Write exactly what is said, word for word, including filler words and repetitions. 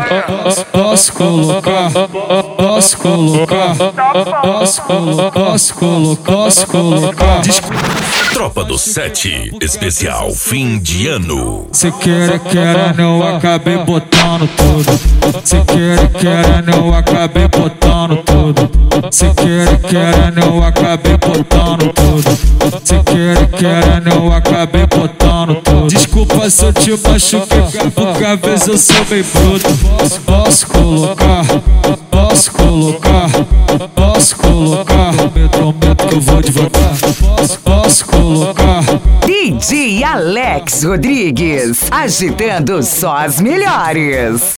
Posso colocar, posso colocar, posso colocar, posso colocar, posso colocar. Tropa do Sete, especial fim de ano. Cê quer, quer, não acabei botando tudo. Cê quer, quer, não acabei botando tudo. Cê quer, quer, não acabei botando tudo. Cê quer, quer, não acabei botando tudo. Desculpa se eu te machuquei, porque às vezes eu sou bem bruto. Posso colocar, posso colocar, posso colocar. Prometo que eu vou devagar. Posso colocar. D J Alex Rodrigues, agitando só as melhores.